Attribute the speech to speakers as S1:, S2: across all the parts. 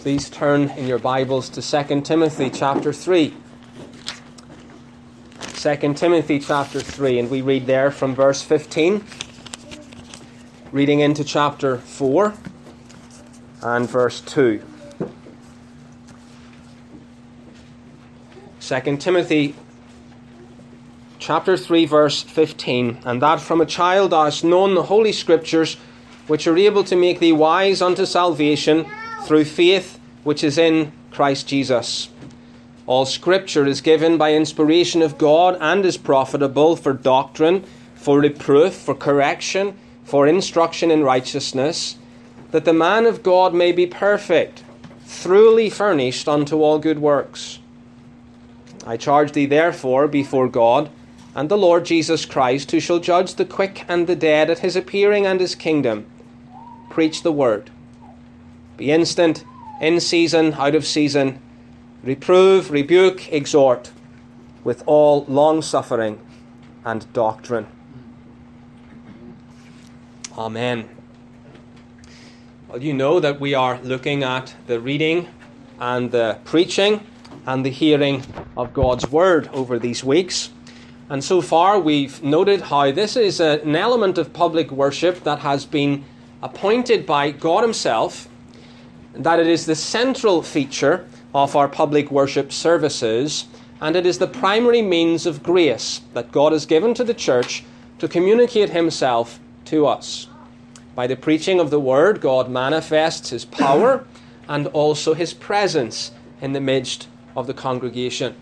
S1: Please turn in your Bibles to 2 Timothy chapter 3. 2 Timothy chapter 3, and we read there from verse 15, reading into chapter 4 and verse 2. 2 Timothy chapter 3, verse 15, and that from a child thou hast known the Holy Scriptures, which are able to make thee wise unto salvation through faith which is in Christ Jesus. All Scripture is given by inspiration of God and is profitable for doctrine, for reproof, for correction, for instruction in righteousness, that the man of God may be perfect, thoroughly furnished unto all good works. I charge thee therefore before God and the Lord Jesus Christ, who shall judge the quick and the dead at his appearing and his kingdom, preach the word. Be instant, in season, out of season, reprove, rebuke, exhort, with all long-suffering and doctrine. Amen. Well, you know that we are looking at the reading and the preaching and the hearing of God's Word over these weeks. And so far we've noted how this is an element of public worship that has been appointed by God Himself, that it is the central feature of our public worship services, and it is the primary means of grace that God has given to the church to communicate Himself to us. By the preaching of the Word, God manifests His power and also His presence in the midst of the congregation.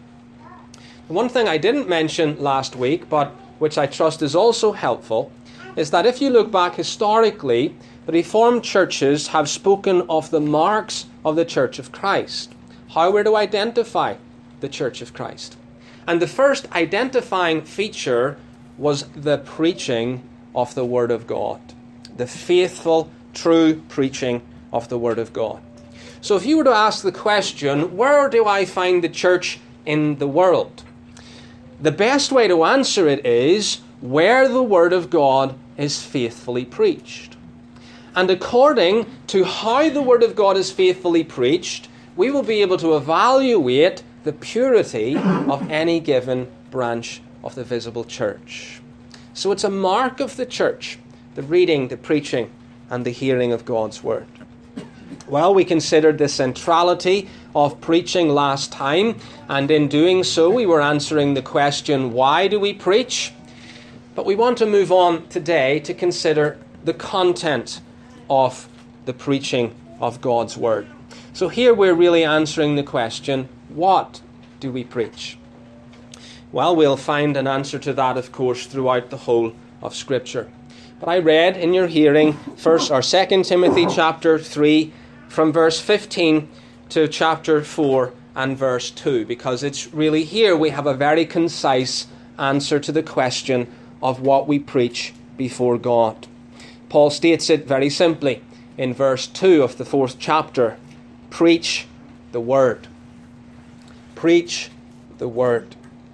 S1: One thing I didn't mention last week, but which I trust is also helpful, is that if you look back historically, the Reformed churches have spoken of the marks of the Church of Christ, how we're to identify the Church of Christ. And the first identifying feature was the preaching of the Word of God, the faithful, true preaching of the Word of God. So if you were to ask the question, where do I find the church in the world? The best way to answer it is where the Word of God is faithfully preached. And according to how the Word of God is faithfully preached, we will be able to evaluate the purity of any given branch of the visible church. So it's a mark of the church, the reading, the preaching, and the hearing of God's Word. Well, we considered the centrality of preaching last time, and in doing so we were answering the question, why do we preach? But we want to move on today to consider the content of the preaching of God's Word. So here we're really answering the question, what do we preach? Well, we'll find an answer to that, of course, throughout the whole of Scripture. But I read in your hearing 2 Timothy chapter 3 from verse 15 to chapter 4 and verse 2, because it's really here we have a very concise answer to the question of what we preach before God. Paul states it very simply in verse 2 of the 4th chapter. Preach the Word. Preach the Word.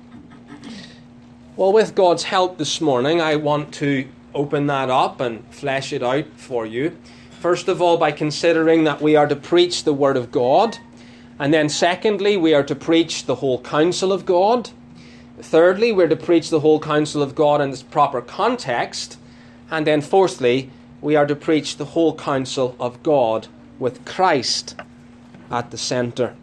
S1: Well, with God's help this morning, I want to open that up and flesh it out for you. First of all, by considering that we are to preach the Word of God. And then secondly, we are to preach the whole counsel of God. Thirdly, we're to preach the whole counsel of God in its proper context. And then fourthly, we are to preach the whole counsel of God with Christ at the center.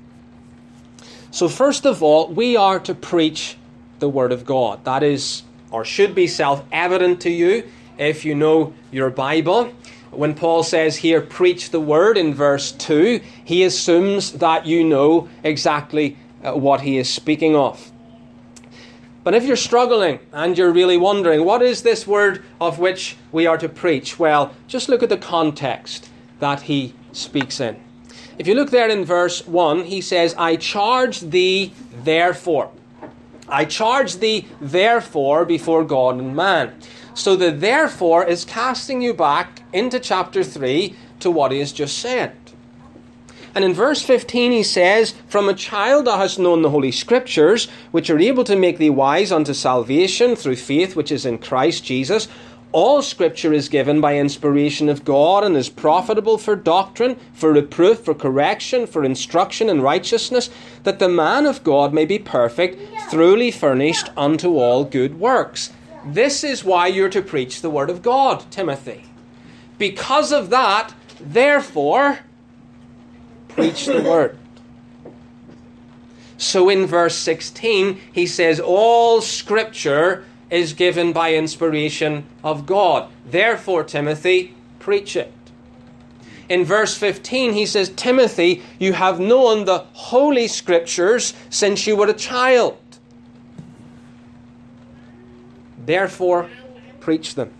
S1: So first of all, we are to preach the Word of God. That is, or should be self-evident to you if you know your Bible. When Paul says here, preach the Word in verse 2, he assumes that you know exactly what he is speaking of. But if you're struggling and you're really wondering, what is this word of which we are to preach? Well, just look at the context that he speaks in. If you look there in verse 1, he says, I charge thee therefore. I charge thee therefore before God and man. So the therefore is casting you back into chapter 3 to what he has just said. And in verse 15 he says, from a child thou hast known the Holy Scriptures, which are able to make thee wise unto salvation through faith which is in Christ Jesus. All Scripture is given by inspiration of God and is profitable for doctrine, for reproof, for correction, for instruction in righteousness, that the man of God may be perfect, thoroughly furnished unto all good works. This is why you're to preach the Word of God, Timothy. Because of that, therefore, preach the Word. So in verse 16, he says, all Scripture is given by inspiration of God. Therefore, Timothy, preach it. In verse 15, he says, Timothy, you have known the Holy Scriptures since you were a child. Therefore, preach them.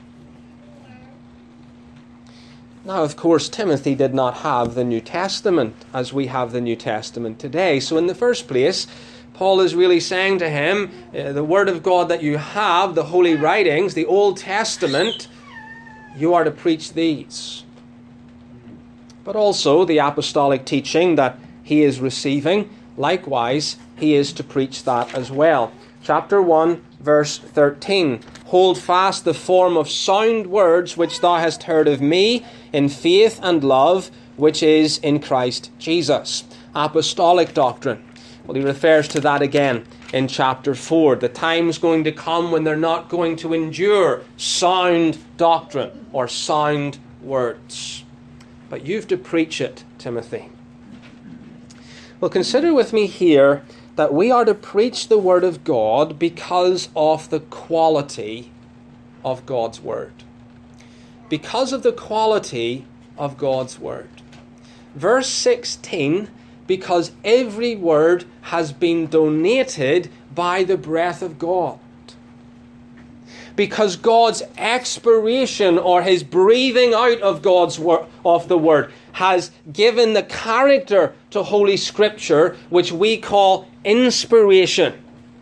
S1: Now, of course, Timothy did not have the New Testament as we have the New Testament today. So in the first place, Paul is really saying to him, the Word of God that you have, the Holy Writings, the Old Testament, you are to preach these. But also the apostolic teaching that he is receiving, likewise, he is to preach that as well. Chapter 1, verse 13. Hold fast the form of sound words which thou hast heard of me in faith and love, which is in Christ Jesus. Apostolic doctrine. Well, he refers to that again in chapter 4. The time's going to come when they're not going to endure sound doctrine or sound words. But you've to preach it, Timothy. Well, consider with me here that we are to preach the Word of God because of the quality of God's Word. Because of the quality of God's Word. Verse 16, because every word has been donated by the breath of God. Because God's expiration or his breathing out of the Word has given the character to Holy Scripture, which we call inspiration.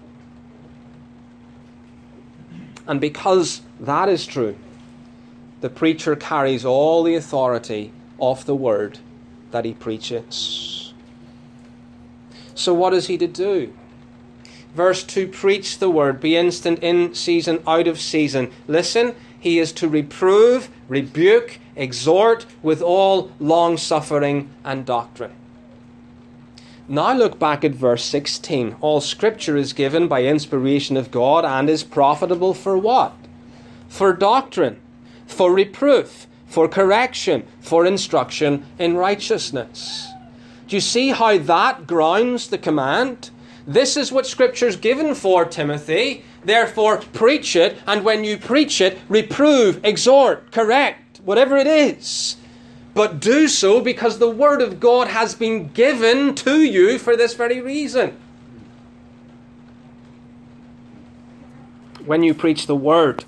S1: And because that is true, the preacher carries all the authority of the Word that he preaches. So what is he to do? Verse 2, preach the Word, be instant in season, out of season. Listen, he is to reprove, rebuke, exhort with all long-suffering and doctrine. Now look back at verse 16. All Scripture is given by inspiration of God and is profitable for what? For doctrine, for reproof, for correction, for instruction in righteousness. Do you see how that grounds the command? This is what Scripture is given for, Timothy. Therefore, preach it, and when you preach it, reprove, exhort, correct, whatever it is. But do so because the Word of God has been given to you for this very reason. When you preach the Word,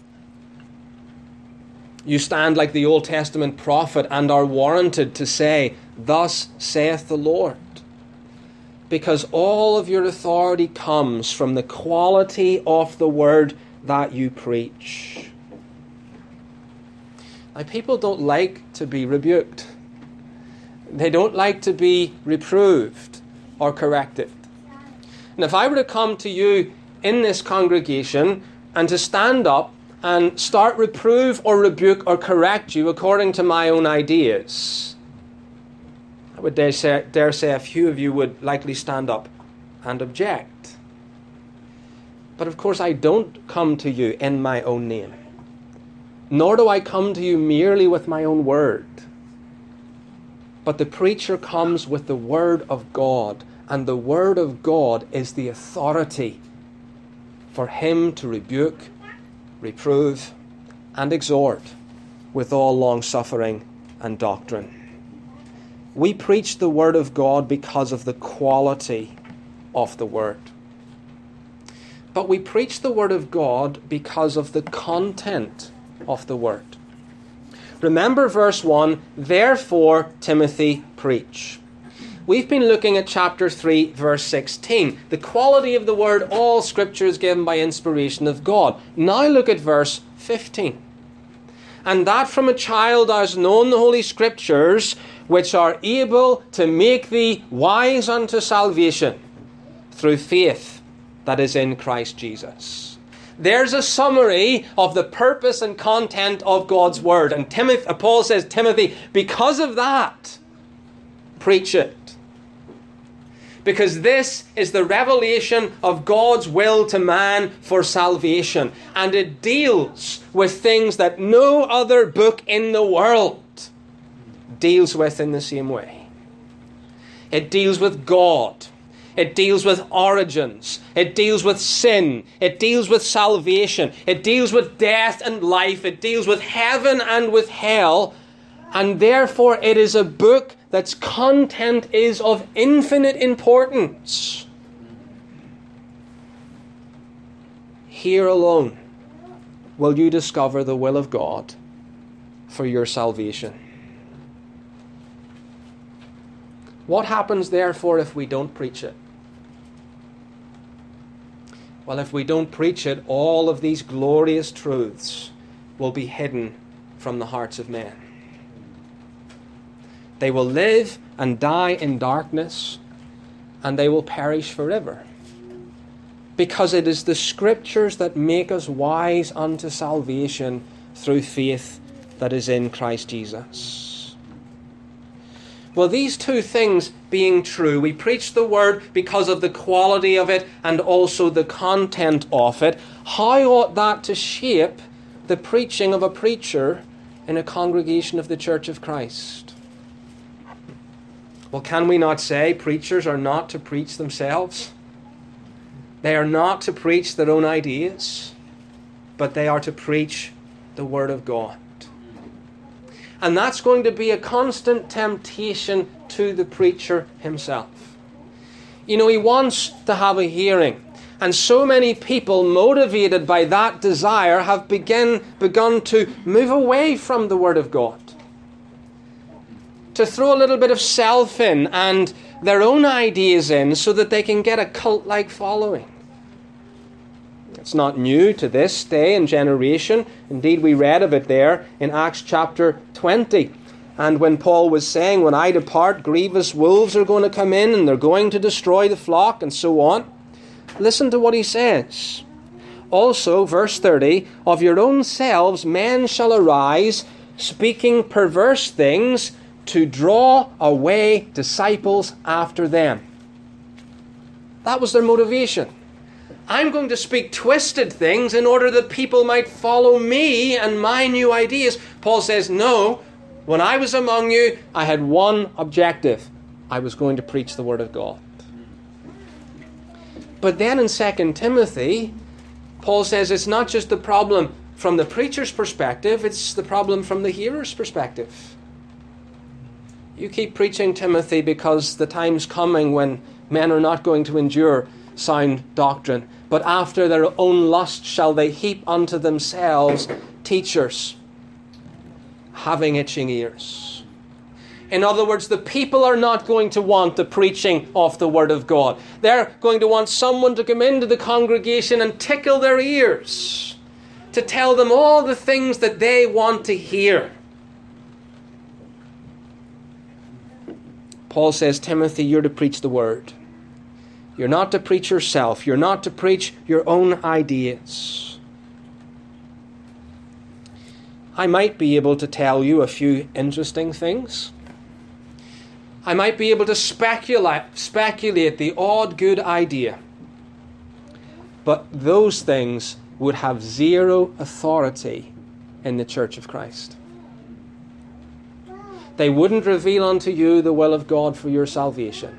S1: you stand like the Old Testament prophet and are warranted to say, "Thus saith the Lord." Because all of your authority comes from the quality of the Word that you preach. Now, people don't like to be rebuked. They don't like to be reproved or corrected. And if I were to come to you in this congregation and to stand up and start reprove or rebuke or correct you according to my own ideas, I would dare say a few of you would likely stand up and object. But of course I don't come to you in my own name. Nor do I come to you merely with my own word. But the preacher comes with the Word of God, and the Word of God is the authority for him to rebuke, reprove, and exhort with all long-suffering and doctrine. We preach the Word of God because of the quality of the Word. But we preach the Word of God because of the content of the Word. Remember verse 1, therefore, Timothy, preach. We've been looking at chapter 3, verse 16. The quality of the Word, all Scripture is given by inspiration of God. Now look at verse 15. And that from a child thou hast known the Holy Scriptures, which are able to make thee wise unto salvation through faith that is in Christ Jesus. There's a summary of the purpose and content of God's Word. And Paul says, Timothy, because of that, preach it. Because this is the revelation of God's will to man for salvation. And it deals with things that no other book in the world deals with in the same way. It deals with God. It deals with origins. It deals with sin. It deals with salvation. It deals with death and life. It deals with heaven and with hell. And therefore it is a book that's content is of infinite importance. Here alone will you discover the will of God for your salvation. What happens therefore if we don't preach it? Well, if we don't preach it, all of these glorious truths will be hidden from the hearts of men. They will live and die in darkness, and they will perish forever. Because it is the Scriptures that make us wise unto salvation through faith that is in Christ Jesus. Well, these two things being true, we preach the Word because of the quality of it and also the content of it. How ought that to shape the preaching of a preacher in a congregation of the Church of Christ? Well, can we not say preachers are not to preach themselves? They are not to preach their own ideas, but they are to preach the Word of God. And that's going to be a constant temptation to the preacher himself. You know, he wants to have a hearing. And so many people, motivated by that desire, have begun to move away from the Word of God. To throw a little bit of self in and their own ideas in so that they can get a cult-like following. It's not new to this day and generation. Indeed, we read of it there in Acts chapter 20. And when Paul was saying, when I depart, grievous wolves are going to come in and they're going to destroy the flock and so on. Listen to what he says. Also, verse 30, of your own selves men shall arise, speaking perverse things, to draw away disciples after them. That was their motivation. I'm going to speak twisted things in order that people might follow me and my new ideas. Paul says, no, when I was among you, I had one objective. I was going to preach the Word of God. But then in 2 Timothy, Paul says it's not just the problem from the preacher's perspective, it's the problem from the hearer's perspective. You keep preaching, Timothy, because the time's coming when men are not going to endure sound doctrine, but after their own lust shall they heap unto themselves teachers having itching ears. In other words, the people are not going to want the preaching of the Word of God. They're going to want someone to come into the congregation and tickle their ears, to tell them all the things that they want to hear. Paul says, Timothy, you're to preach the Word. You're not to preach yourself. You're not to preach your own ideas. I might be able to tell you a few interesting things. I might be able to speculate the odd good idea. But those things would have zero authority in the Church of Christ. They wouldn't reveal unto you the will of God for your salvation.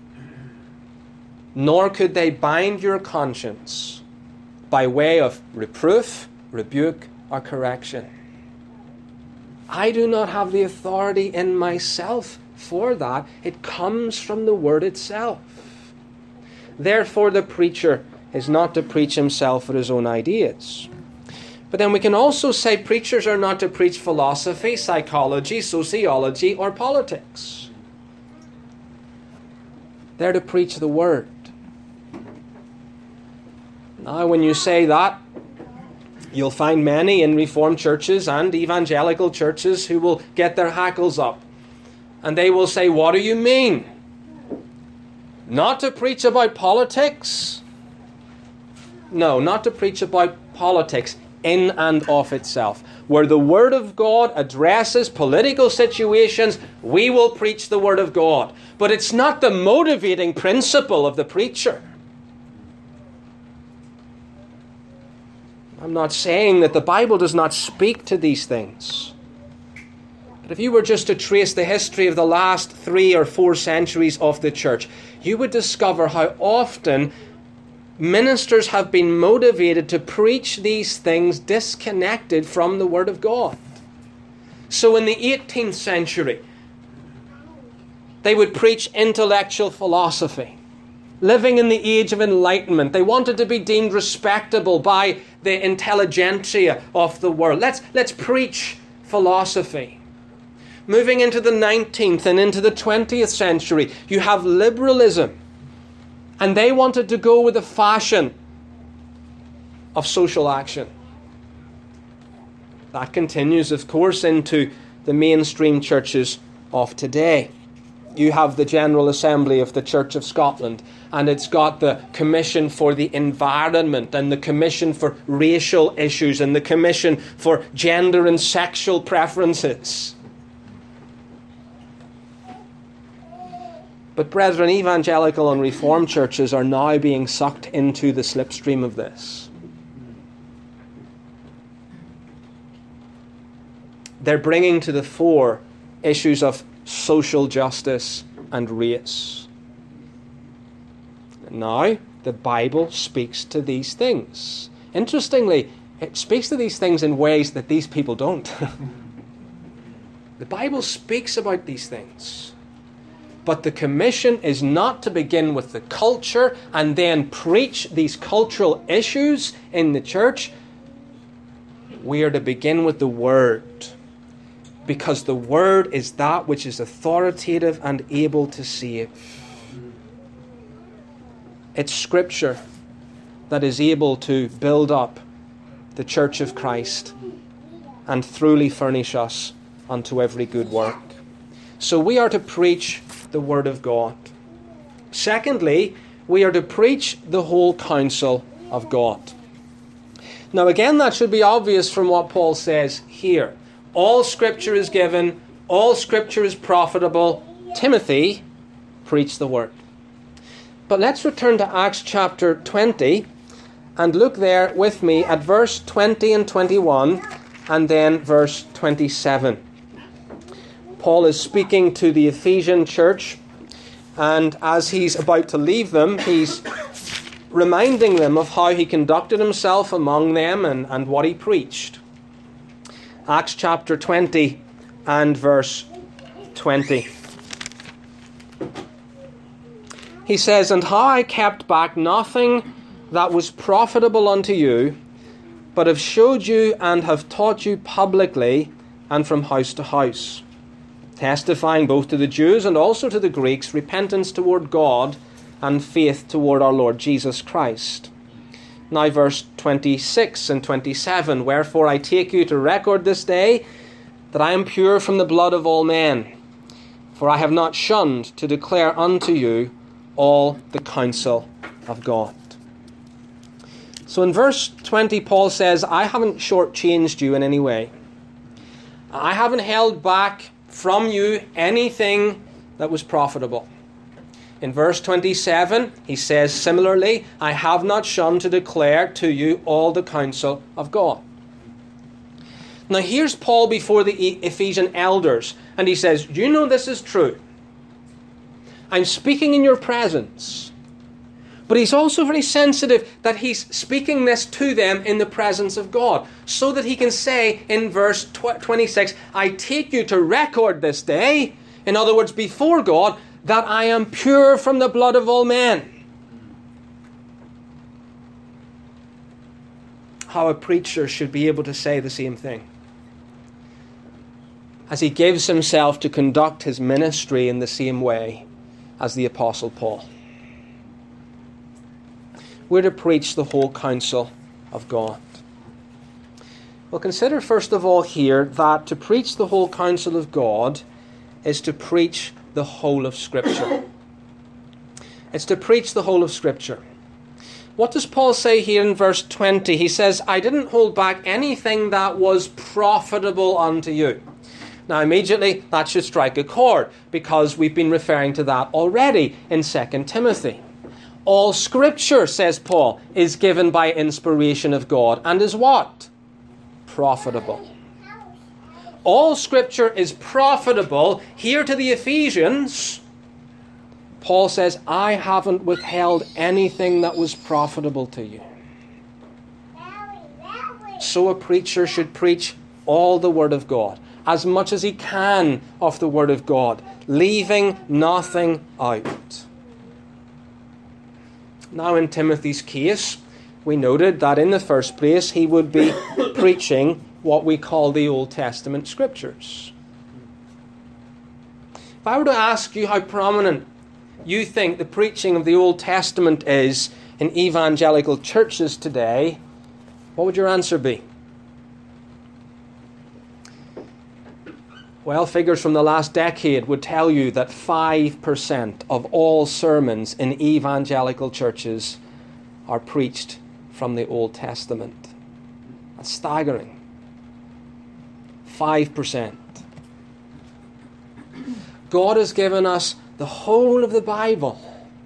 S1: Nor could they bind your conscience by way of reproof, rebuke, or correction. I do not have the authority in myself for that. It comes from the Word itself. Therefore, the preacher is not to preach himself or his own ideas. But then we can also say preachers are not to preach philosophy, psychology, sociology, or politics. They're to preach the Word. Now, when you say that, you'll find many in Reformed churches and evangelical churches who will get their hackles up. And they will say, what do you mean? Not to preach about politics? No, not to preach about politics in and of itself. Where the Word of God addresses political situations, we will preach the Word of God. But it's not the motivating principle of the preacher. I'm not saying that the Bible does not speak to these things. But if you were just to trace the history of the last 3 or 4 centuries of the church, you would discover how often ministers have been motivated to preach these things disconnected from the Word of God. So in the 18th century, they would preach intellectual philosophy. Living in the age of enlightenment, they wanted to be deemed respectable by the intelligentsia of the world. Let's preach philosophy. Moving into the 19th and into the 20th century, you have liberalism. And they wanted to go with the fashion of social action. That continues, of course, into the mainstream churches of today. You have the General Assembly of the Church of Scotland, and it's got the Commission for the Environment, and the Commission for Racial Issues, and the Commission for Gender and Sexual Preferences. But brethren, evangelical and reformed churches are now being sucked into the slipstream of this. They're bringing to the fore issues of social justice and race. Now, the Bible speaks to these things. Interestingly, it speaks to these things in ways that these people don't. The Bible speaks about these things. But the commission is not to begin with the culture and then preach these cultural issues in the church. We are to begin with the Word. Because the Word is that which is authoritative and able to save. It's Scripture that is able to build up the Church of Christ and truly furnish us unto every good work. So we are to preach the Word of God. Secondly, we are to preach the whole counsel of God. Now again, that should be obvious from what Paul says here. All Scripture is given, all Scripture is profitable. Timothy, preach the Word. But let's return to Acts chapter 20 and look there with me at verse 20 and 21 and then verse 27. Paul is speaking to the Ephesian church, and as he's about to leave them, he's reminding them of how he conducted himself among them and what he preached. Acts chapter 20 and verse 20. He says, "And how I kept back nothing that was profitable unto you, but have showed you and have taught you publicly and from house to house, testifying both to the Jews and also to the Greeks repentance toward God and faith toward our Lord Jesus Christ." Now verse 26 and 27, "Wherefore I take you to record this day that I am pure from the blood of all men, for I have not shunned to declare unto you all the counsel of God." So in verse 20, Paul says, I haven't shortchanged you in any way. I haven't held back from you anything that was profitable. In verse 27, he says similarly, I have not shunned to declare to you all the counsel of God. Now here's Paul before the Ephesian elders, and he says, you know this is true. I'm speaking in your presence. But he's also very sensitive that he's speaking this to them in the presence of God, so that he can say in verse 26, I take you to record this day, in other words, before God, that I am pure from the blood of all men. How a preacher should be able to say the same thing as he gives himself to conduct his ministry in the same way as the Apostle Paul. We're to preach the whole counsel of God. Well, consider first of all here that to preach the whole counsel of God is to preach the whole of Scripture. It's to preach the whole of Scripture. What does Paul say here in verse 20? He says, I didn't hold back anything that was profitable unto you. Now immediately that should strike a chord, because we've been referring to that already in 2 Timothy. All Scripture, says Paul, is given by inspiration of God and is what? Profitable. All Scripture is profitable. Here to the Ephesians, Paul says, I haven't withheld anything that was profitable to you. So a preacher should preach all the Word of God, as much as he can of the Word of God, leaving nothing out. Now in Timothy's case, we noted that in the first place he would be preaching what we call the Old Testament Scriptures. If I were to ask you how prominent you think the preaching of the Old Testament is in evangelical churches today, what would your answer be? Well, figures from the last decade would tell you that 5% of all sermons in evangelical churches are preached from the Old Testament. That's staggering. 5%. God has given us the whole of the Bible.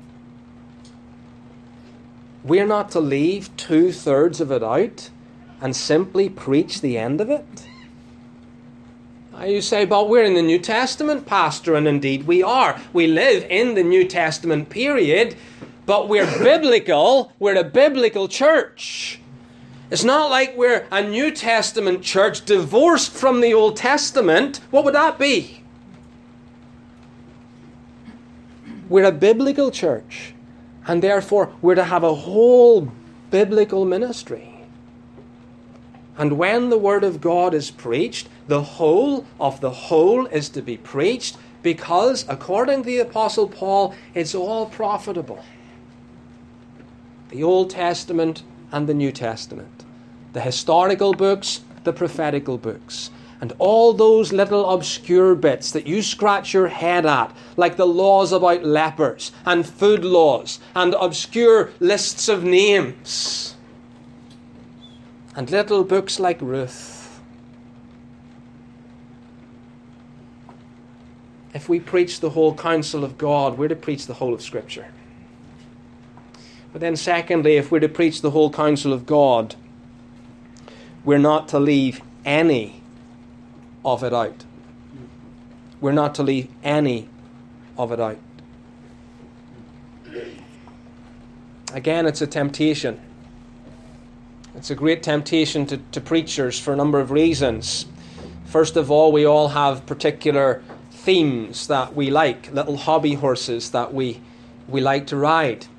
S1: We're not to leave 2/3 of it out and simply preach the end of it. Now you say, but we're in the New Testament, Pastor, and indeed we are. We live in the New Testament period, but we're biblical. We're a biblical church. It's not like we're a New Testament church divorced from the Old Testament. What would that be? We're a biblical church, and therefore we're to have a whole biblical ministry. And when the Word of God is preached, the whole of the whole is to be preached, because, according to the Apostle Paul, it's all profitable. The Old Testament and the New Testament. The historical books, the prophetical books. And all those little obscure bits that you scratch your head at, like the laws about lepers and food laws and obscure lists of names. And little books like Ruth. If we preach the whole counsel of God, we're to preach the whole of Scripture. But then secondly, if we're to preach the whole counsel of God, we're not to leave any of it out. We're not to leave any of it out. Again, it's a temptation. It's a great temptation to preachers for a number of reasons. First of all, we all have particular themes that we like, little hobby horses that we like to ride.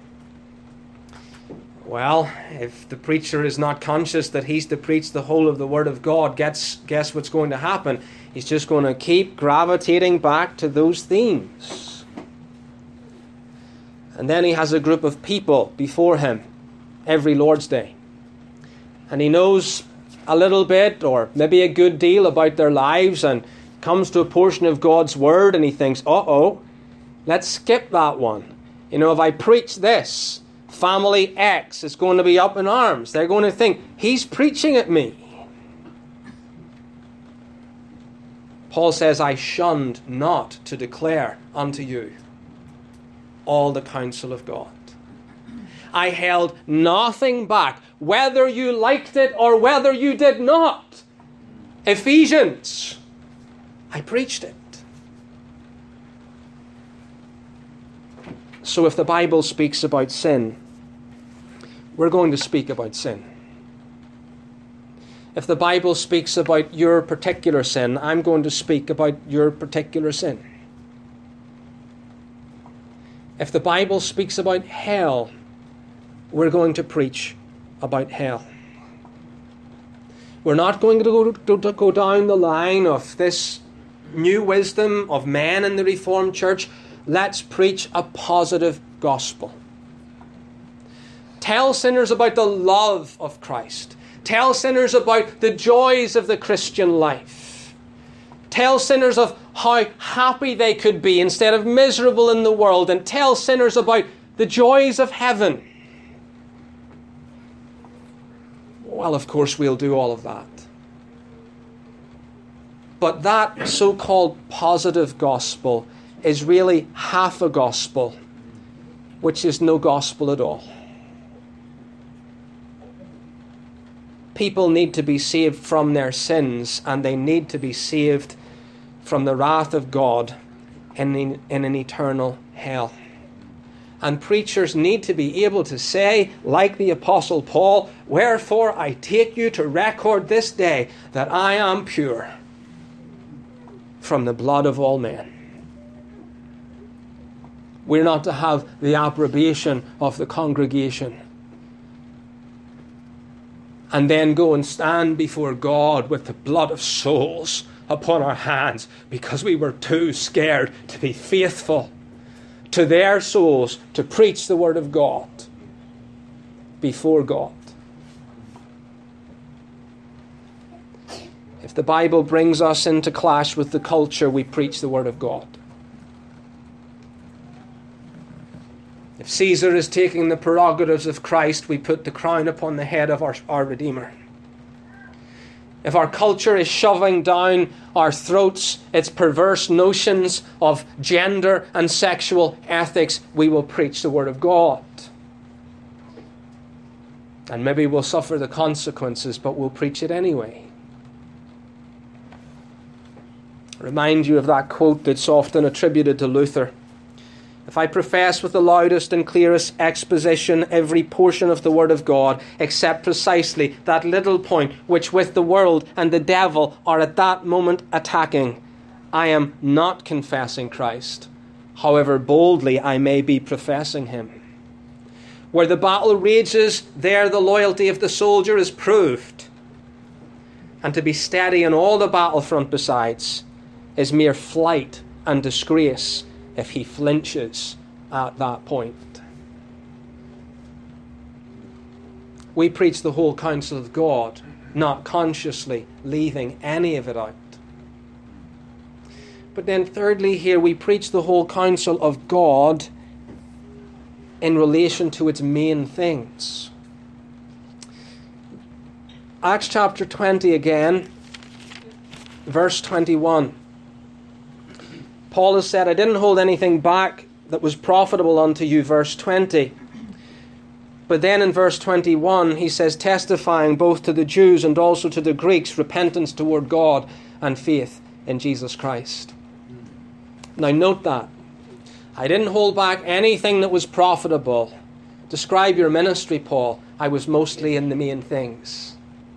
S1: Well, if the preacher is not conscious that he's to preach the whole of the Word of God, guess what's going to happen? He's just going to keep gravitating back to those themes. And then he has a group of people before him every Lord's Day. And he knows a little bit, or maybe a good deal, about their lives, and comes to a portion of God's Word and he thinks, let's skip that one. You know, if I preach this, family X is going to be up in arms. They're going to think, he's preaching at me. Paul says, I shunned not to declare unto you all the counsel of God. I held nothing back, whether you liked it or whether you did not. Ephesians, I preached it. So if the Bible speaks about sin, we're going to speak about sin. If the Bible speaks about your particular sin, I'm going to speak about your particular sin. If the Bible speaks about hell, we're going to preach about hell. We're not going to go down the line of this new wisdom of men in the Reformed Church. Let's preach a positive gospel. Tell sinners about the love of Christ. Tell sinners about the joys of the Christian life. Tell sinners of how happy they could be instead of miserable in the world. And tell sinners about the joys of heaven. well, of course we'll do all of that. But that so-called positive gospel is really half a gospel, which is no gospel at all. People need to be saved from their sins, and they need to be saved from the wrath of God in an eternal hell. And preachers need to be able to say, like the Apostle Paul, "Wherefore I take you to record this day that I am pure from the blood of all men." We're not to have the approbation of the congregation and then go and stand before God with the blood of souls upon our hands because we were too scared to be faithful to their souls to preach the word of God before God. If the Bible brings us into clash with the culture, we preach the word of God. If Caesar is taking the prerogatives of Christ, we put the crown upon the head of our Redeemer. If our culture is shoving down our throats its perverse notions of gender and sexual ethics, we will preach the word of God. And maybe we'll suffer the consequences, but we'll preach it anyway. I remind you of that quote that's often attributed to Luther. If I profess with the loudest and clearest exposition every portion of the Word of God, except precisely that little point which with the world and the devil are at that moment attacking, I am not confessing Christ, however boldly I may be professing him. Where the battle rages, there the loyalty of the soldier is proved. And to be steady on all the battlefront besides is mere flight and disgrace if he flinches at that point. We preach the whole counsel of God, not consciously leaving any of it out. But then thirdly here, we preach the whole counsel of God in relation to its main things. Acts chapter 20 again, verse 21. Paul has said, I didn't hold anything back that was profitable unto you, verse 20. But then in verse 21, he says, testifying both to the Jews and also to the Greeks, repentance toward God and faith in Jesus Christ. Now note that. I didn't hold back anything that was profitable. Describe your ministry, Paul. I was mostly in the main things.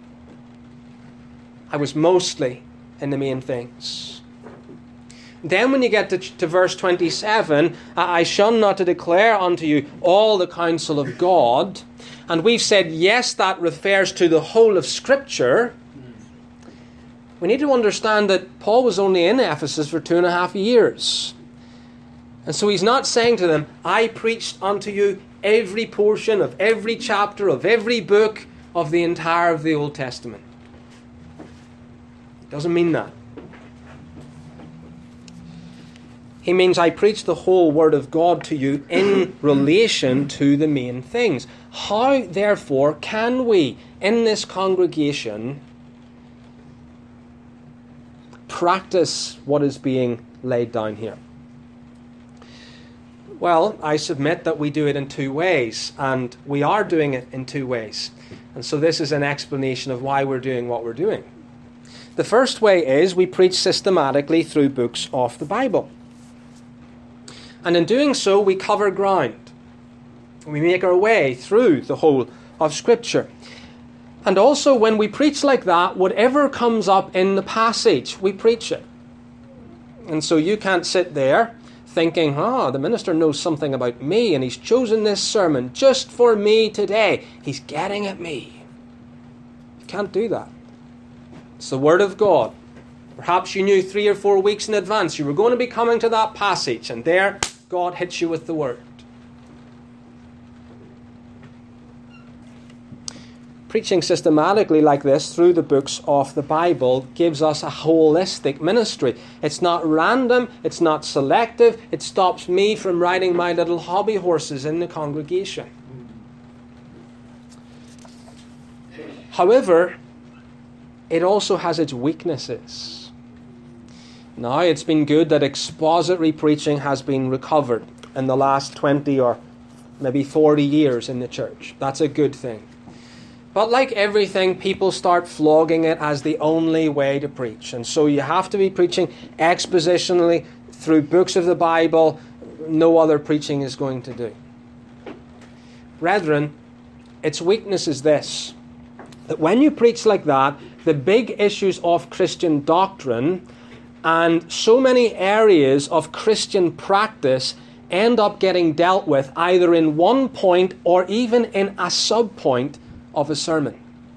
S1: I was mostly in the main things. Then when you get to verse 27, I shun not to declare unto you all the counsel of God. And we've said, yes, that refers to the whole of Scripture. We need to understand that Paul was only in Ephesus for 2.5 years. And so he's not saying to them, I preached unto you every portion of every chapter of every book of the entire of the Old Testament. Doesn't mean that. He means I preach the whole Word of God to you in relation to the main things. How, therefore, can we, in this congregation, practice what is being laid down here? Well, I submit that we do it in two ways, and we are doing it in two ways. And so this is an explanation of why we're doing what we're doing. The first way is we preach systematically through books of the Bible. And in doing so, we cover ground. We make our way through the whole of Scripture. And also, when we preach like that, whatever comes up in the passage, we preach it. And so you can't sit there thinking, the minister knows something about me and he's chosen this sermon just for me today. He's getting at me. You can't do that. It's the Word of God. Perhaps you knew 3 or 4 weeks in advance you were going to be coming to that passage, and there God hits you with the Word. Preaching systematically like this through the books of the Bible gives us a holistic ministry. It's not random, it's not selective, it stops me from riding my little hobby horses in the congregation. However, it also has its weaknesses. Now, it's been good that expository preaching has been recovered in the last 20 or maybe 40 years in the church. That's a good thing. But like everything, people start flogging it as the only way to preach. And so you have to be preaching expositionally through books of the Bible. No other preaching is going to do. Brethren, its weakness is this: that when you preach like that, the big issues of Christian doctrine and so many areas of Christian practice end up getting dealt with either in one point or even in a sub-point of a sermon.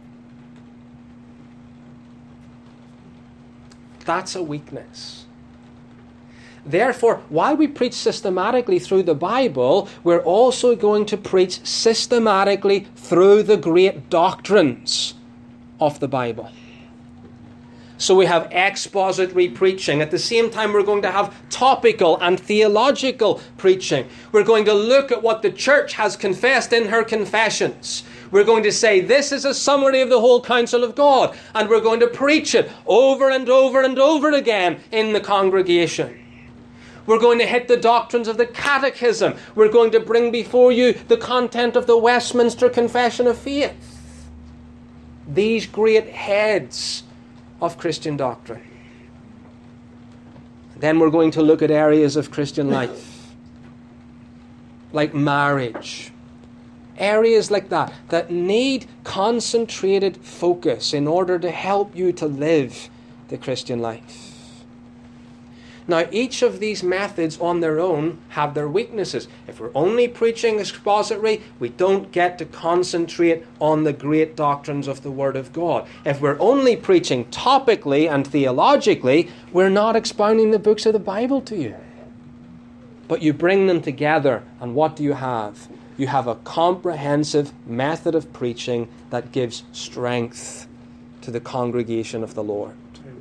S1: That's a weakness. Therefore, while we preach systematically through the Bible, we're also going to preach systematically through the great doctrines of the Bible. So we have expository preaching. At the same time, we're going to have topical and theological preaching. We're going to look at what the church has confessed in her confessions. We're going to say, this is a summary of the whole counsel of God. And we're going to preach it over and over and over again in the congregation. We're going to hit the doctrines of the Catechism. We're going to bring before you the content of the Westminster Confession of Faith. These great heads of Christian doctrine. Then we're going to look at areas of Christian life, like marriage. Areas like that need concentrated focus in order to help you to live the Christian life. Now, each of these methods on their own have their weaknesses. If we're only preaching expository, we don't get to concentrate on the great doctrines of the Word of God. If we're only preaching topically and theologically, we're not expounding the books of the Bible to you. But you bring them together, and what do you have? You have a comprehensive method of preaching that gives strength to the congregation of the Lord.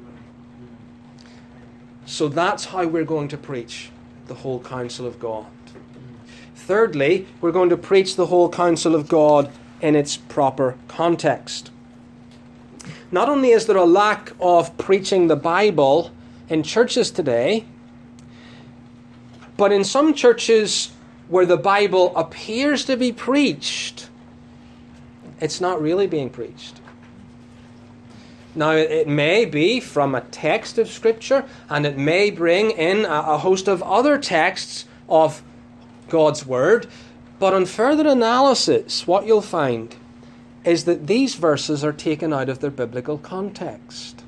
S1: So that's how we're going to preach the whole counsel of God. Thirdly, we're going to preach the whole counsel of God in its proper context. Not only is there a lack of preaching the Bible in churches today, but in some churches where the Bible appears to be preached, it's not really being preached. Now, it may be from a text of Scripture, and it may bring in a host of other texts of God's Word, but on further analysis, what you'll find is that these verses are taken out of their biblical context.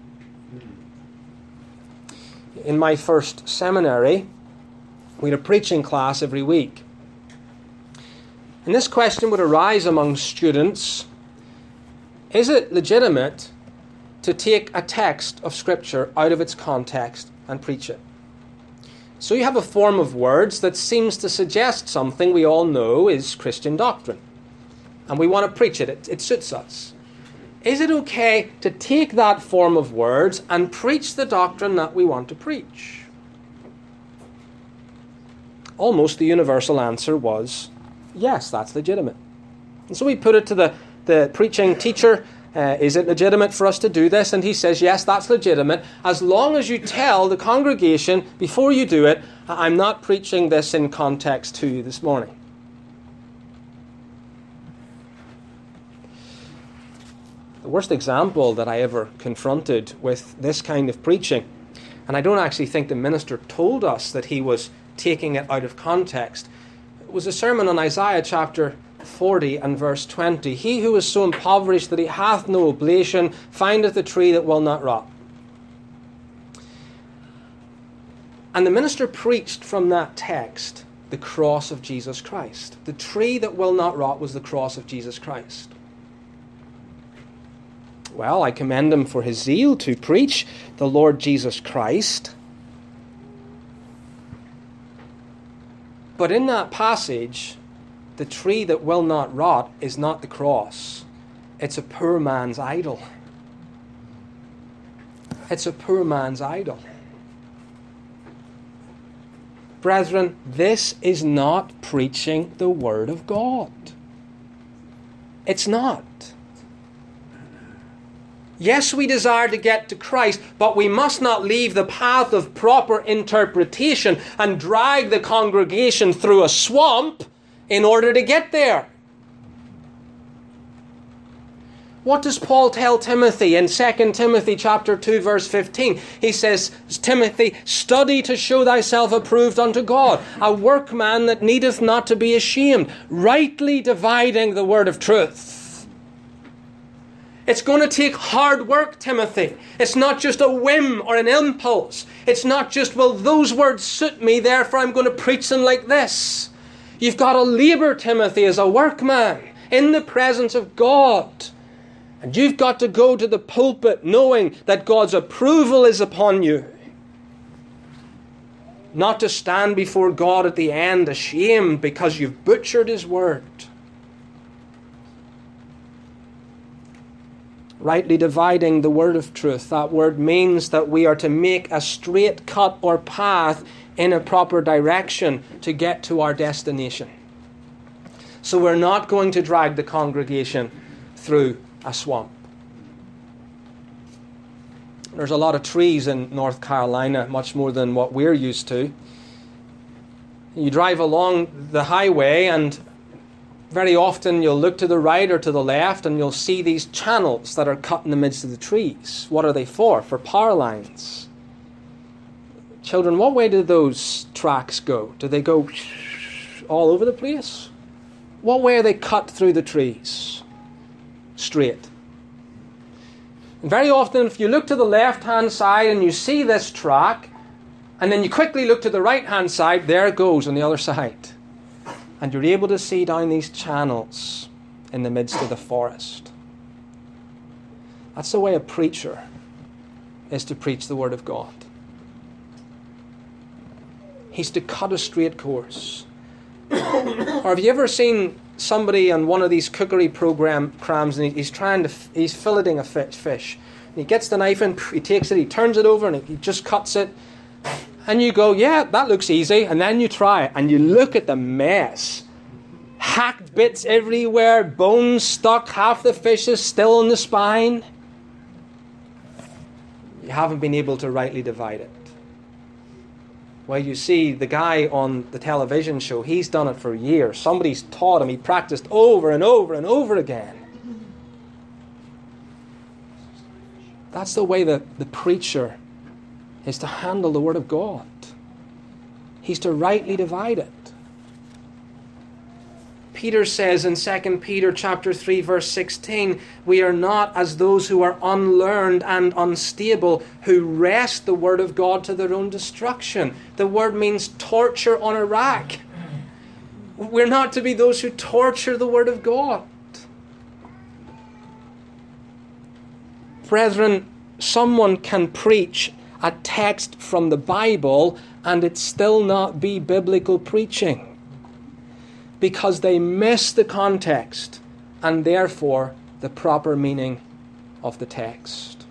S1: In my first seminary, we had a preaching class every week. And this question would arise among students: is it legitimate to take a text of Scripture out of its context and preach it? So you have a form of words that seems to suggest something we all know is Christian doctrine. And we want to preach it. It suits us. Is it okay to take that form of words and preach the doctrine that we want to preach? Almost the universal answer was, yes, that's legitimate. And so we put it to the preaching teacher, is it legitimate for us to do this? And he says, yes, that's legitimate, as long as you tell the congregation before you do it, I'm not preaching this in context to you this morning. The worst example that I ever confronted with this kind of preaching, and I don't actually think the minister told us that he was taking it out of context, was a sermon on Isaiah chapter 40 and verse 20. He who is so impoverished that he hath no oblation findeth a tree that will not rot. And the minister preached from that text the cross of Jesus Christ. The tree that will not rot was the cross of Jesus Christ. Well, I commend him for his zeal to preach the Lord Jesus Christ. But in that passage, the tree that will not rot is not the cross. It's a poor man's idol. It's a poor man's idol. Brethren, this is not preaching the Word of God. It's not. Yes, we desire to get to Christ, but we must not leave the path of proper interpretation and drag the congregation through a swamp in order to get there. What does Paul tell Timothy in 2 Timothy chapter 2 verse 15? He says, Timothy, study to show thyself approved unto God, a workman that needeth not to be ashamed, rightly dividing the word of truth. It's going to take hard work, Timothy. It's not just a whim or an impulse. It's not just, well, those words suit me, therefore I'm going to preach them like this. You've got to labour, Timothy, as a workman in the presence of God. And you've got to go to the pulpit knowing that God's approval is upon you. Not to stand before God at the end ashamed because you've butchered His word. Rightly dividing the word of truth. That word means that we are to make a straight cut or path in a proper direction to get to our destination. So we're not going to drag the congregation through a swamp. There's a lot of trees in North Carolina, much more than what we're used to. You drive along the highway and very often you'll look to the right or to the left and you'll see these channels that are cut in the midst of the trees. What are they for? For power lines. Children, what way do those tracks go? Do they go all over the place? What way are they cut through the trees? Straight. And very often if you look to the left-hand side and you see this track, and then you quickly look to the right-hand side, there it goes on the other side. And you're able to see down these channels in the midst of the forest. That's the way a preacher is to preach the Word of God. He's to cut a straight course. Or have you ever seen somebody on one of these cookery programs and he's filleting a fish. And he gets the knife in, he takes it, he turns it over and he just cuts it. And you go, yeah, that looks easy. And then you try it and you look at the mess. Hacked bits everywhere, bones stuck, half the fish is still in the spine. You haven't been able to rightly divide it. Well, you see, the guy on the television show, he's done it for years. Somebody's taught him. He practiced over and over and over again. That's the way that the preacher is to handle the Word of God. He's to rightly divide it. Peter says in 2 Peter chapter 3 verse 16, we are not as those who are unlearned and unstable, who wrest the word of God to their own destruction. The word means torture on a rack. We're not to be those who torture the word of God. Brethren, someone can preach a text from the Bible and it still not be biblical preaching, because they miss the context and therefore the proper meaning of the text.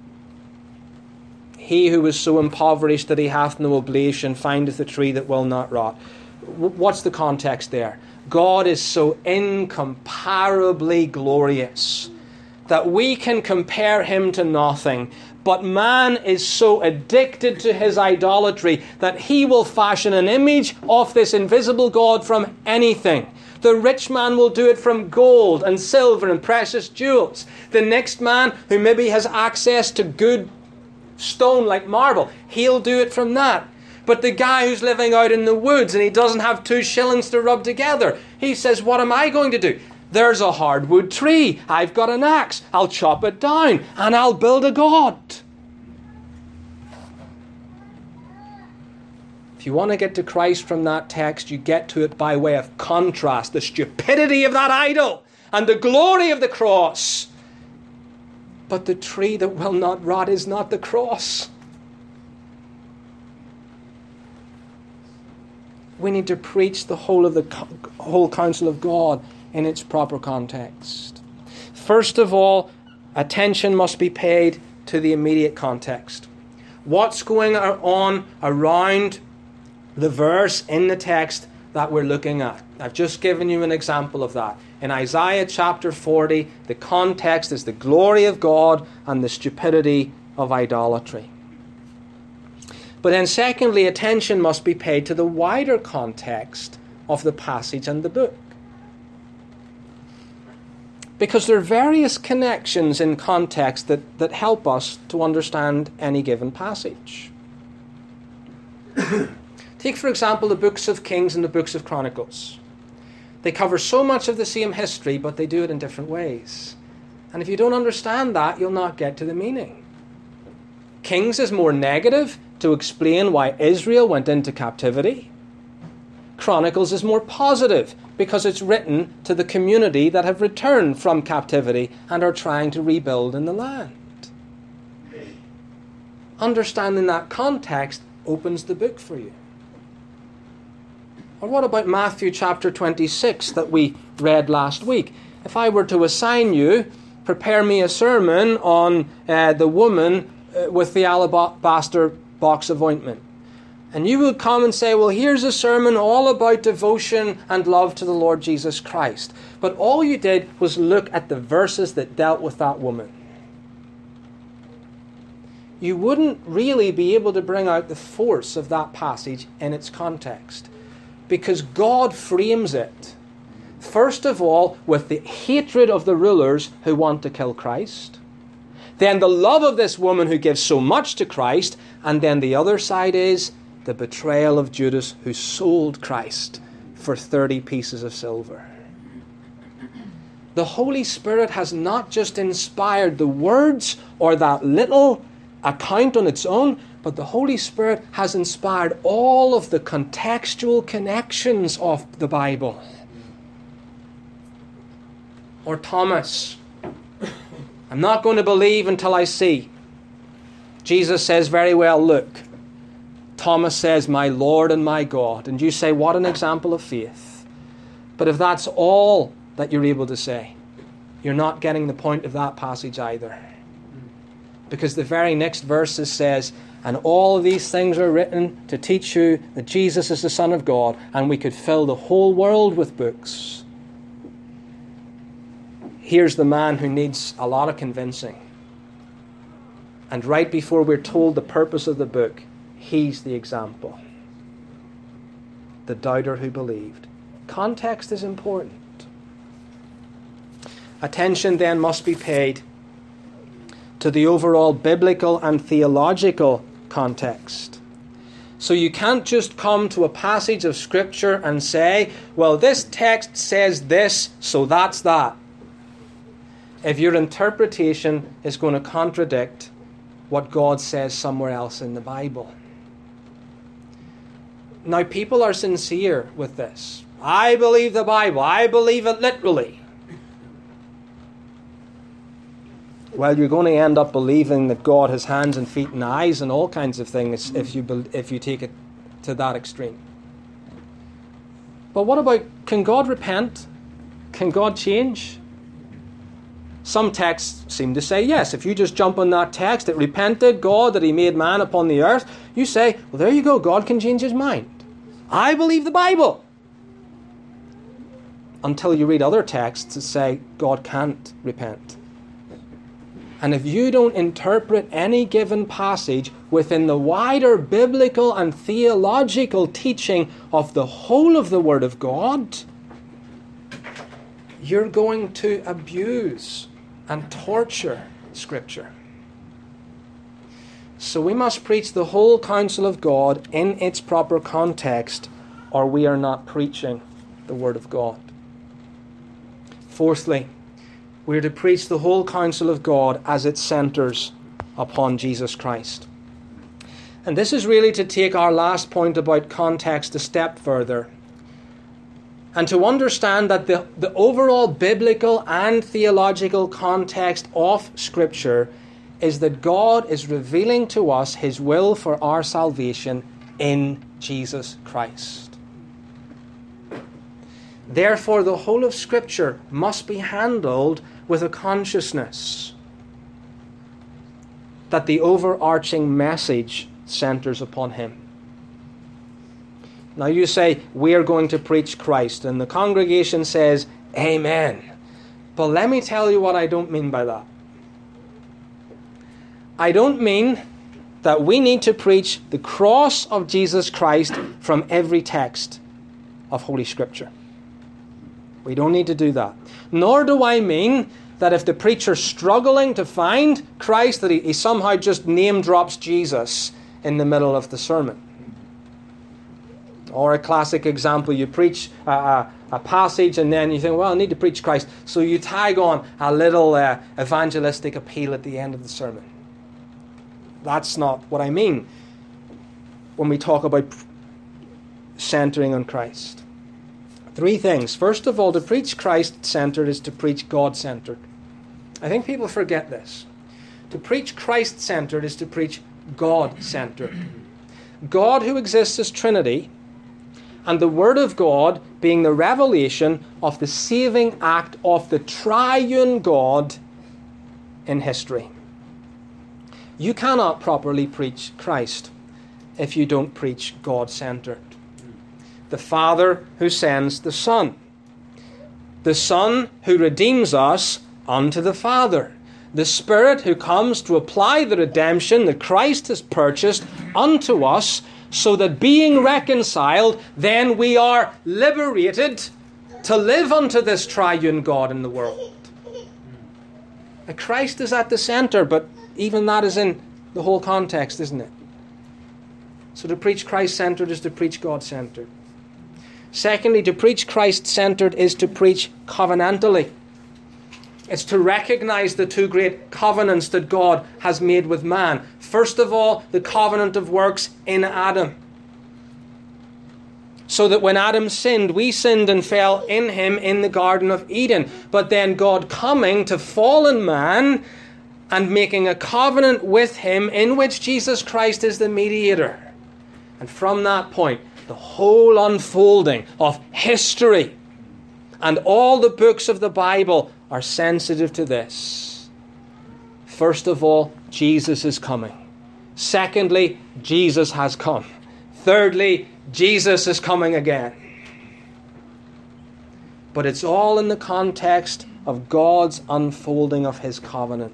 S1: He who is so impoverished that he hath no oblation findeth a tree that will not rot. What's the context there? God is so incomparably glorious that we can compare him to nothing. But man is so addicted to his idolatry that he will fashion an image of this invisible God from anything. The rich man will do it from gold and silver and precious jewels. The next man who maybe has access to good stone like marble, he'll do it from that. But the guy who's living out in the woods and he doesn't have 2 shillings to rub together, he says, what am I going to do? There's a hardwood tree. I've got an axe. I'll chop it down and I'll build a god. If you want to get to Christ from that text, you get to it by way of contrast. The stupidity of that idol and the glory of the cross. But the tree that will not rot is not the cross. We need to preach the whole counsel of God in its proper context. First of all, attention must be paid to the immediate context. What's going on around the verse in the text that we're looking at? I've just given you an example of that. In Isaiah chapter 40, the context is the glory of God and the stupidity of idolatry. But then secondly, attention must be paid to the wider context of the passage and the book. Because there are various connections in context that help us to understand any given passage. Take, for example, the books of Kings and the books of Chronicles. They cover so much of the same history, but they do it in different ways. And if you don't understand that, you'll not get to the meaning. Kings is more negative, to explain why Israel went into captivity. Chronicles is more positive, because it's written to the community that have returned from captivity and are trying to rebuild in the land. Understanding that context opens the book for you. Or what about Matthew chapter 26 that we read last week? If I were to assign you, prepare me a sermon on the woman with the alabaster box of ointment. And you would come and say, well, here's a sermon all about devotion and love to the Lord Jesus Christ. But all you did was look at the verses that dealt with that woman. You wouldn't really be able to bring out the force of that passage in its context. Because God frames it, first of all, with the hatred of the rulers who want to kill Christ. Then the love of this woman who gives so much to Christ. And then the other side is the betrayal of Judas, who sold Christ for 30 pieces of silver. The Holy Spirit has not just inspired the words or that little account on its own, but the Holy Spirit has inspired all of the contextual connections of the Bible. Or Thomas, I'm not going to believe until I see. Jesus says, very well, look. Thomas says, my Lord and my God. And you say, what an example of faith. But if that's all that you're able to say, you're not getting the point of that passage either. Because the very next verse says, and all of these things are written to teach you that Jesus is the Son of God, and we could fill the whole world with books. Here's the man who needs a lot of convincing. And right before we're told the purpose of the book, he's the example. The doubter who believed. Context is important. Attention then must be paid to the overall biblical and theological context. So you can't just come to a passage of Scripture and say, well, this text says this, so that's that. If your interpretation is going to contradict what God says somewhere else in the Bible. Now, people are sincere with this. I believe the Bible. I believe it literally. Well, you're going to end up believing that God has hands and feet and eyes and all kinds of things if you take it to that extreme. But what about, can God repent? Can God change? Some texts seem to say yes. If you just jump on that text, it repented God that he made man upon the earth. You say, well, there you go. God can change his mind. I believe the Bible. Until you read other texts that say God can't repent. And if you don't interpret any given passage within the wider biblical and theological teaching of the whole of the Word of God, you're going to abuse and torture Scripture. So we must preach the whole counsel of God in its proper context, or we are not preaching the Word of God. Fourthly, we are to preach the whole counsel of God as it centers upon Jesus Christ. And this is really to take our last point about context a step further, and to understand that the overall biblical and theological context of Scripture is that God is revealing to us his will for our salvation in Jesus Christ. Therefore, the whole of Scripture must be handled with a consciousness that the overarching message centers upon him. Now you say, we are going to preach Christ, and the congregation says, amen. But let me tell you what I don't mean by that. I don't mean that we need to preach the cross of Jesus Christ from every text of Holy Scripture. We don't need to do that. Nor do I mean that if the preacher's struggling to find Christ, that he somehow just name drops Jesus in the middle of the sermon. Or a classic example, you preach a passage and then you think, well, I need to preach Christ. So you tag on a little evangelistic appeal at the end of the sermon. That's not what I mean when we talk about centering on Christ. 3 things. First of all, to preach Christ-centered is to preach God-centered. I think people forget this. To preach Christ-centered is to preach God-centered. God, who exists as Trinity, and the Word of God being the revelation of the saving act of the triune God in history. You cannot properly preach Christ if you don't preach God-centered. The Father who sends the Son. The Son who redeems us unto the Father. The Spirit who comes to apply the redemption that Christ has purchased unto us, so that being reconciled, then we are liberated to live unto this triune God in the world. Now, Christ is at the center, but even that is in the whole context, isn't it? So to preach Christ-centered is to preach God-centered. Secondly, to preach Christ-centered is to preach covenantally. It's to recognize the 2 great covenants that God has made with man. First of all, the covenant of works in Adam. So that when Adam sinned, we sinned and fell in him in the Garden of Eden. But then God coming to fallen man and making a covenant with him in which Jesus Christ is the mediator. And from that point, the whole unfolding of history and all the books of the Bible are sensitive to this. First of all, Jesus is coming. Secondly, Jesus has come. Thirdly, Jesus is coming again. But it's all in the context of God's unfolding of his covenant.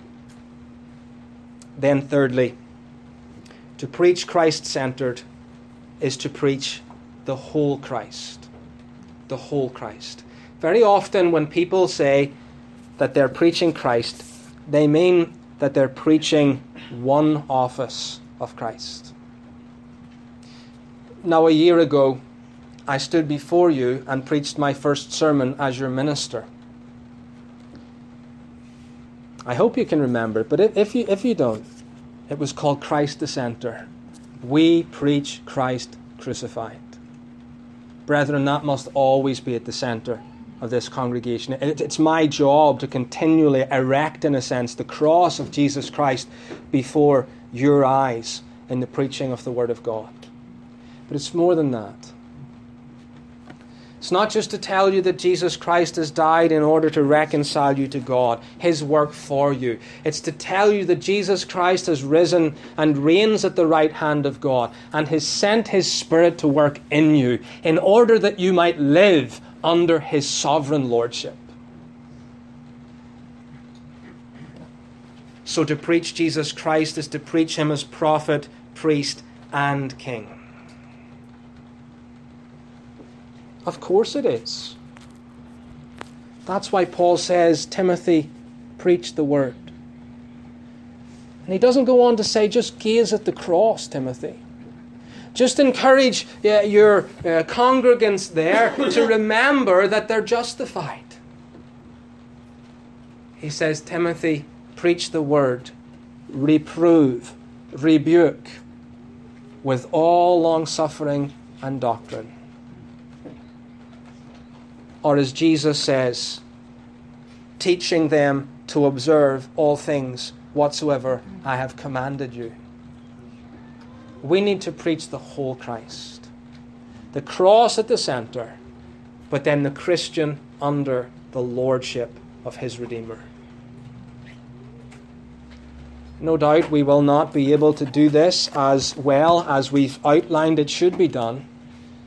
S1: Then thirdly, to preach Christ-centered is to preach the whole Christ. The whole Christ. Very often when people say that they're preaching Christ, they mean that they're preaching one office of Christ. Now, a year ago, I stood before you and preached my first sermon as your minister. I hope you can remember it, but if you don't, it was called Christ the Center. We preach Christ crucified. Brethren, that must always be at the center of this congregation. It's my job to continually erect, in a sense, the cross of Jesus Christ before your eyes in the preaching of the Word of God. But it's more than that. It's not just to tell you that Jesus Christ has died in order to reconcile you to God, his work for you. It's to tell you that Jesus Christ has risen and reigns at the right hand of God and has sent his Spirit to work in you in order that you might live under his sovereign lordship. So to preach Jesus Christ is to preach him as prophet, priest, and king. Of course it is. That's why Paul says, Timothy, preach the word. And he doesn't go on to say, just gaze at the cross, Timothy. Just encourage your congregants there to remember that they're justified. He says, Timothy, preach the word, reprove, rebuke, with all long-suffering and doctrine. Or as Jesus says, teaching them to observe all things whatsoever I have commanded you. We need to preach the whole Christ. The cross at the center, but then the Christian under the lordship of his Redeemer. No doubt we will not be able to do this as well as we've outlined it should be done,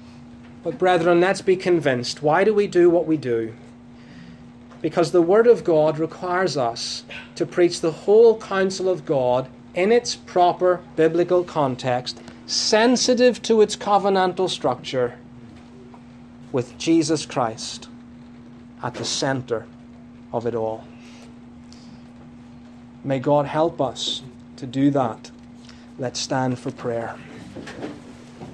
S1: But brethren, let's be convinced. Why do we do what we do? Because the Word of God requires us to preach the whole counsel of God in its proper biblical context, sensitive to its covenantal structure, with Jesus Christ at the center of it all. May God help us to do that. Let's stand for prayer.